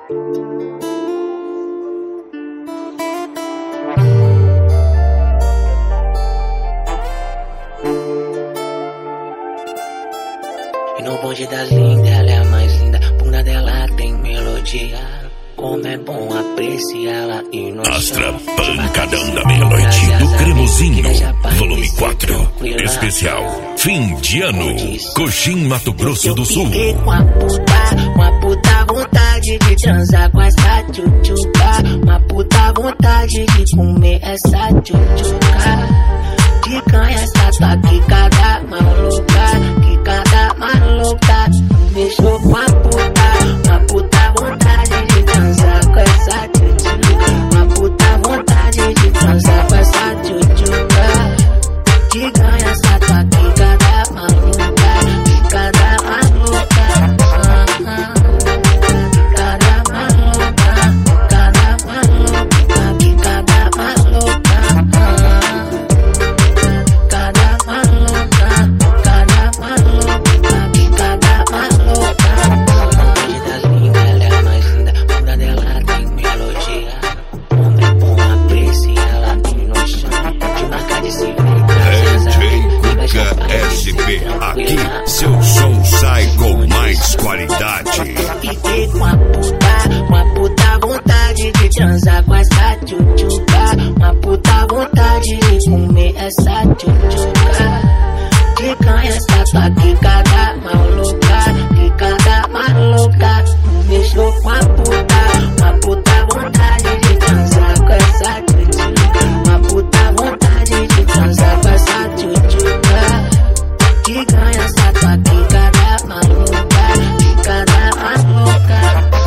E no bonde das lindas, ela é a mais linda. Bunda dela tem melodia. Como é bom apreciá-la e no Astra Pancadão da Meia-Noite do Cremosinho, volume 4, especial fim de ano, Coxim, Mato Grosso do Sul. Fiquei com uma puta vontade de transar com essa tchutchuca. Uma puta vontade de comer essa tchutchuca. De canha essa tua quicada maluca, quicada maluca. Mexeu com a puta, uma puta vontade de transar com essa tchutchuca. Uma puta vontade de transar com essa tchutchuca. De canha essa tua quicada maluca, quicada maluca. Quicada maluca, quicada maluca, quicada maluca. Aqui seu som sai com mais qualidade. Fiquei com uma puta vontade de transar com essa tchutchuca. Uma puta vontade de comer essa tchutchuca. De canha essa tua quicada maluca, quicada maluca. Mexeu com a puta, uma puta vontade de transar com essa tchutchuca. Uma puta vontade de transar com essa tchutchuca. Que ganha essa tua quicada maluca, quicada maluca.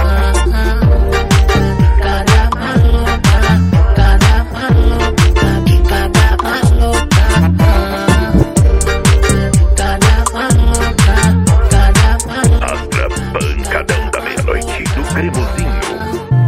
Quicada maluca, quicada maluca, quicada maluca. Quicada maluca, quicada maluca. Astra Pancadão da Meia-Noite do Cremosinho.